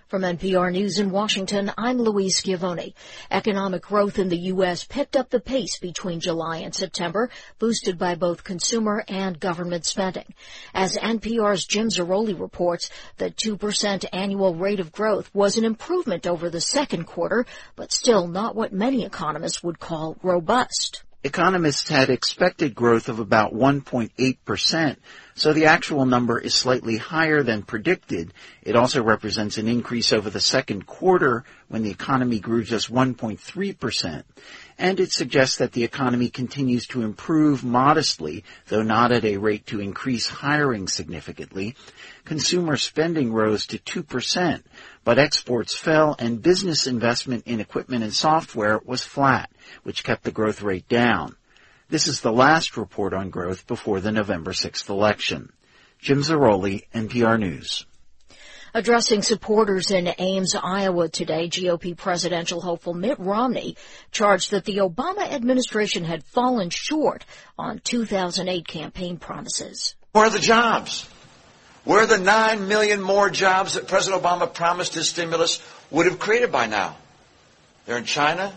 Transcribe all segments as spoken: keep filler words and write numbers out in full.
From N P R News in Washington, I'm Louise Schiavone. Economic growth in the U S picked up the pace between July and September, boosted by both consumer and government spending. As N P R's Jim Zarroli reports, the two percent annual rate of growth was an improvement over the second quarter, but still not what many economists would call robust. Economists had expected growth of about one point eight percent, so the actual number is slightly higher than predicted. It also represents an increase over the second quarter when the economy grew just one point three percent. And it suggests that the economy continues to improve modestly, though not at a rate to increase hiring significantly. Consumer spending rose to two percent, but exports fell and business investment in equipment and software was flat, which kept the growth rate down. This is the last report on growth before the November sixth election. Jim Zarroli, N P R News. Addressing supporters in Ames, Iowa today, G O P presidential hopeful Mitt Romney charged that the Obama administration had fallen short on two thousand eight campaign promises. Where are the jobs? Where are the nine million more jobs that President Obama promised his stimulus would have created by now? They're in China,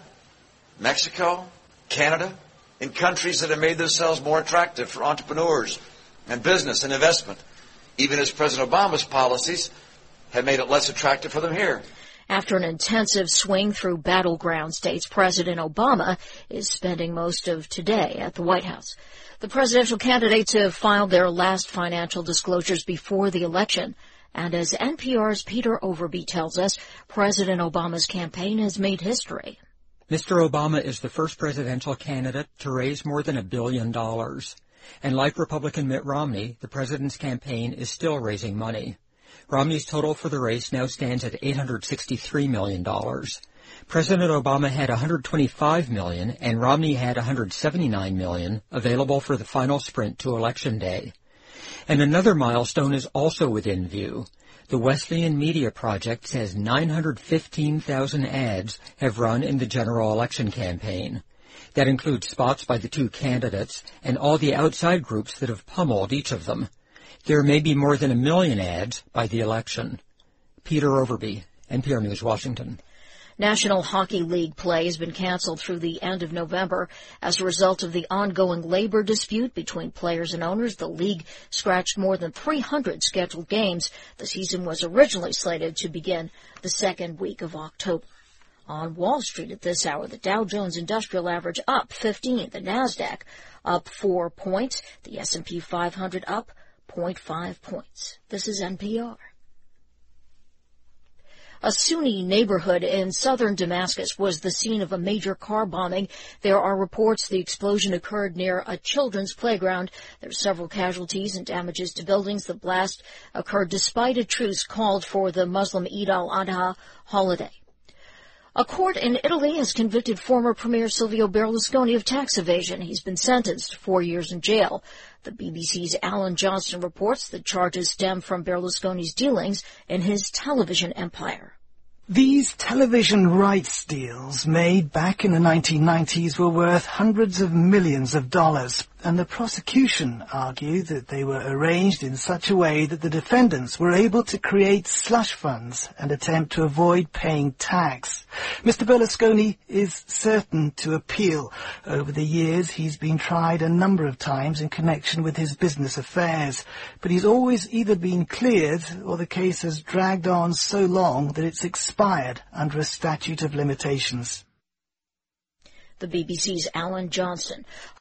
Mexico, Canada, in countries that have made themselves more attractive for entrepreneurs and business and investment, even as President Obama's policies have made it less attractive for them here. After an intensive swing through battleground states, President Obama is spending most of today at the White House. The presidential candidates have filed their last financial disclosures before the election. And as N P R's Peter Overby tells us, President Obama's campaign has made history. Mister Obama is the first presidential candidate to raise more than a billion dollars. And like Republican Mitt Romney, the president's campaign is still raising money. Romney's total for the race now stands at eight hundred sixty-three million dollars. President Obama had one hundred twenty-five million dollars and Romney had one hundred seventy-nine million dollars available for the final sprint to Election Day. And another milestone is also within view. The Wesleyan Media Project says nine hundred fifteen thousand ads have run in the general election campaign. That includes spots by the two candidates and all the outside groups that have pummeled each of them. There may be more than a million ads by the election. Peter Overby, N P R News, Washington. National Hockey League play has been canceled through the end of November. As a result of the ongoing labor dispute between players and owners, the league scratched more than three hundred scheduled games. The season was originally slated to begin the second week of October. On Wall Street at this hour, the Dow Jones Industrial Average up fifteen, the NASDAQ up four points, the S and P five hundred up zero point five points. This is N P R. A Sunni neighborhood in southern Damascus was the scene of a major car bombing. There are reports the explosion occurred near a children's playground. There are several casualties and damages to buildings. The blast occurred despite a truce called for the Muslim Eid al-Adha holiday. A court in Italy has convicted former Premier Silvio Berlusconi of tax evasion. He's been sentenced to four years in jail. The B B C's Alan Johnston reports the charges stem from Berlusconi's dealings in his television empire. These television rights deals made back in the nineteen nineties were worth hundreds of millions of dollars, and the prosecution argued that they were arranged in such a way that the defendants were able to create slush funds and attempt to avoid paying tax. Mister Berlusconi is certain to appeal. Over the years, he's been tried a number of times in connection with his business affairs, but he's always either been cleared or the case has dragged on so long that it's expired under a statute of limitations. The B B C's Alan Johnston.